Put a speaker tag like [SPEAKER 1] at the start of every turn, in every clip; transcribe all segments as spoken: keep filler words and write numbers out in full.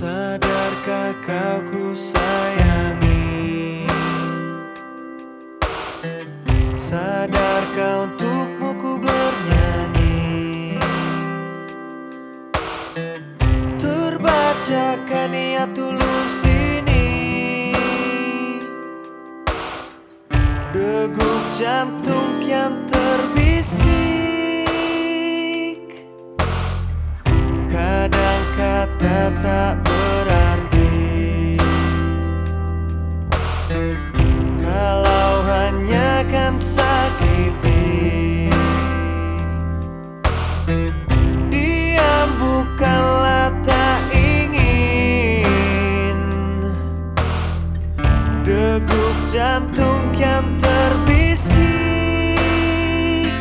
[SPEAKER 1] Sadarkah kau ku sayangi? Sadarkah untukmu ku bernyanyi? Terbacakan niat tulus ini, degup jantung kian terbisik. Kadang kata tak berarti kalau hanya kan sakiti. Diam bukanlah tak ingin, degup jantung kian terbisik.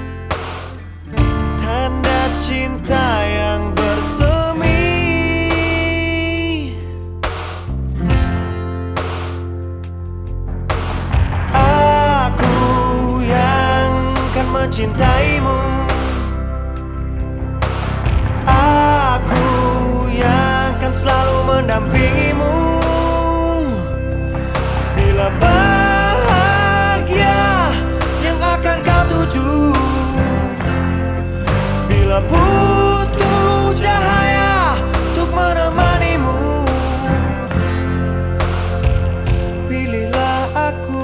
[SPEAKER 1] Tanda cinta yang bersemi. Aku yang kan mencintaimu, aku yang kan selalu mendampingimu. Bila bahagia yang akan kau tuju, bila butuh cahaya untuk menemanimu, pilihlah aku.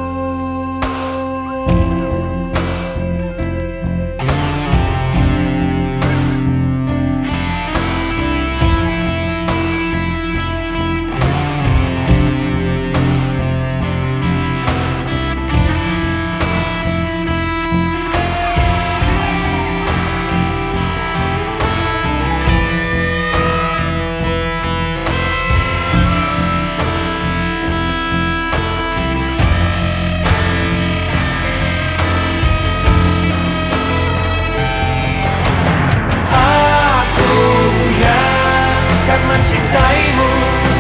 [SPEAKER 1] Mencintaimu,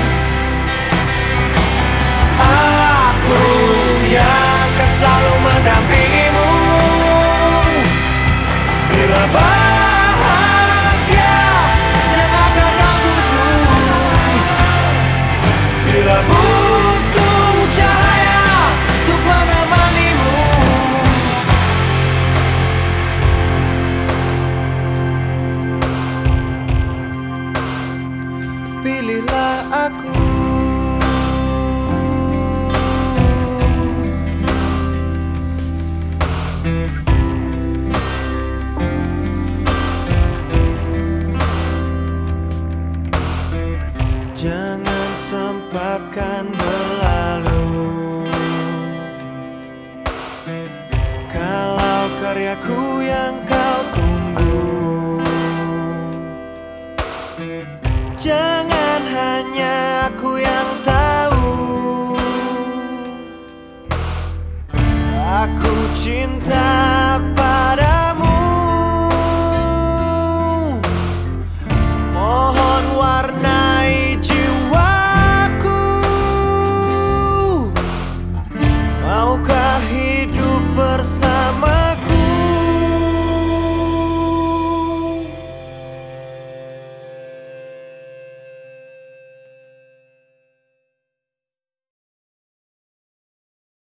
[SPEAKER 1] aku yang akan selalu mendampingimu. Bila bahagia yang akan kau tuju, bila butuh cahaya untuk menemanimu, pilihlah aku. Jangan sempatkan berlalu kalau karyaku yang kau tunggu. Jangan hanya aku yang tahu, aku cinta padamu. Mohon warna